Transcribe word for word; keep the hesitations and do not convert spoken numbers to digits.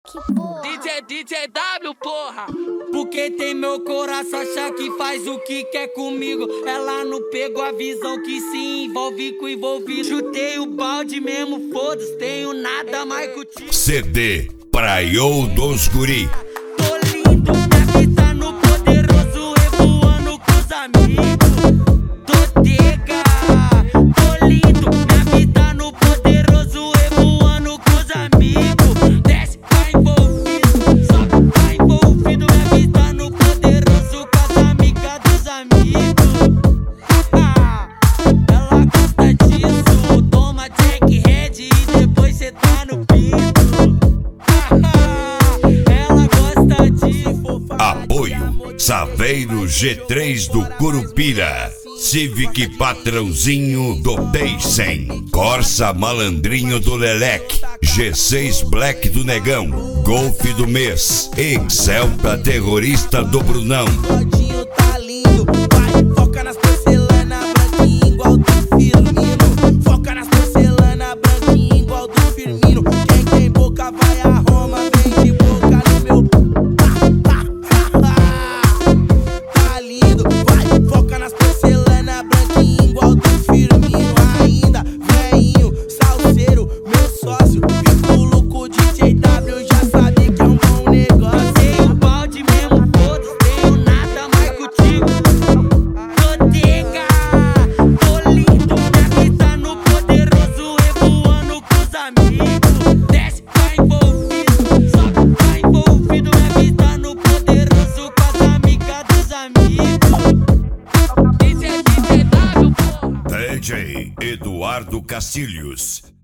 Que porra. D J, D J W, porra. Porque tem meu coração, acha que faz o que quer comigo. Ela não pegou a visão que se envolve com envolvido. Chutei o balde mesmo, foda-se, tenho nada mais contigo. C D Praiô dos Guri. Tô lindo, minha vida no poderoso, revoando com os amigos. Tô tega, tô lindo, minha vida no poderoso, revoando com os amigos. Desce, tá envolvido, sobe, tá envolvido. Minha vida no poderoso, com as amigas dos amigos. Ela gosta disso, toma Jack Red e depois cê tá no pinto. Apoio Saveiro G três do Curupira, Civic Patrãozinho do Taysen, Corsa Malandrinho do Leleque, G seis Black do Negão, Golf do Mês, Excel pra Terrorista do Brunão. Gordinho tá lindo, vai, foca nas porcelana branquinha igual do Firmino. Foca nas porcelana branquinha igual do Firmino. Quem tem boca vai a Roma, vem de boca no meu. Tá lindo, vai, foca nas porcelana branquinha igual do Firmino. Ainda, veinho, salseiro, meu sócio, vinculo com o D J W, já sabe que é um bom negócio. Tenho balde mesmo, foda-se, tenho nada mais contigo. Tô tega, tô lindo, minha vida no poderoso, revoando com os amigos. Desce, tá envolvido, sobe, tá envolvido. Minha vida no poderoso, com as amigas dos amigos. D J, D J W, porra. D J Eduardo Castilhos.